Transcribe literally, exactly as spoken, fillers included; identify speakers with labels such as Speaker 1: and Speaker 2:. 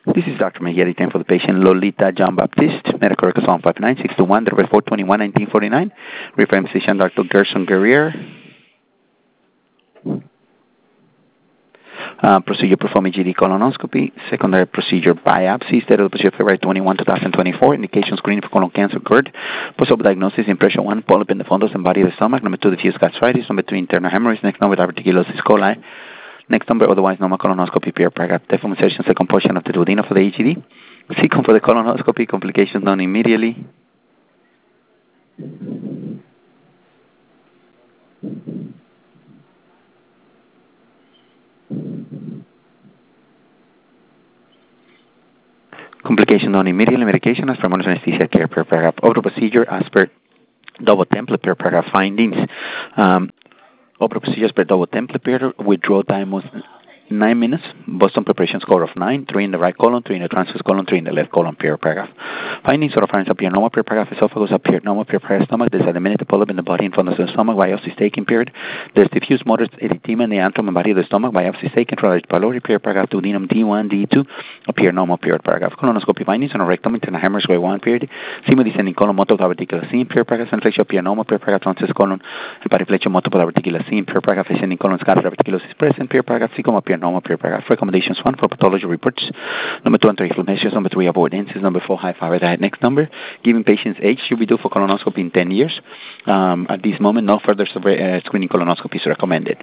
Speaker 1: This is Doctor Mejia, time for the patient Lolita John Baptiste, medical record song five nine six two one, four twenty-one, nineteen forty-nine. Referring physician Doctor Gerson Guerrier. Uh, procedure performed E G D colonoscopy. Secondary procedure biopsy. State of the procedure February twenty-first, twenty twenty-four. Indication screening for colon cancer occurred. Post-op diagnosis impression one, polyp in the fundus and body of the stomach. Number two, diffuse gastritis. Number three, internal hemorrhoids. Next number, diverticulosis coli. Next number, otherwise normal colonoscopy, Pierre paragraph. Deform insertion, second portion of the duodenum for the E G D. Sequence for the colonoscopy, complications known immediately. Complication known immediately. Medication as per monitoring anesthesia care, per paragraph. Over procedure as per double template, per paragraph. Findings. Um, Over procedures per double template period. Withdrawal time was nine minutes. Boston preparation score of nine. Three in the right colon, three in the transverse colon, three in the left colon, per paragraph. Findings or reference appear normal, per paragraph. Esophagus appeared normal, per paragraph. Stomach. There's a diminutive polyp in the body in front of the stomach. Biopsy taken, period. There's diffuse moderate erythema in the antrum and body of the stomach. Biopsy taken from the pylori, per paragraph. Duodenum D one, D two appear normal, period, paragraph. Colonoscopy findings on a rectum, internal hemorrhage, grade one, period. Simo descending colon, multiple diverticular scene, per paragraph. Inflection appear normal, per paragraph. Transverse colon and pariflexion, multiple diverticular scene, per paragraph. Ascending colon, scatter diverticulosis present, per paragraph. Cecum appear normal, per paragraph. Recommendations one for pathology reports. Number two, anti-inflammations. Number three, avoidances. Number four, high fiber diet. Next number, giving patients age should be due for colonoscopy in ten years. Um, at this moment, no further uh, screening colonoscopy is recommended.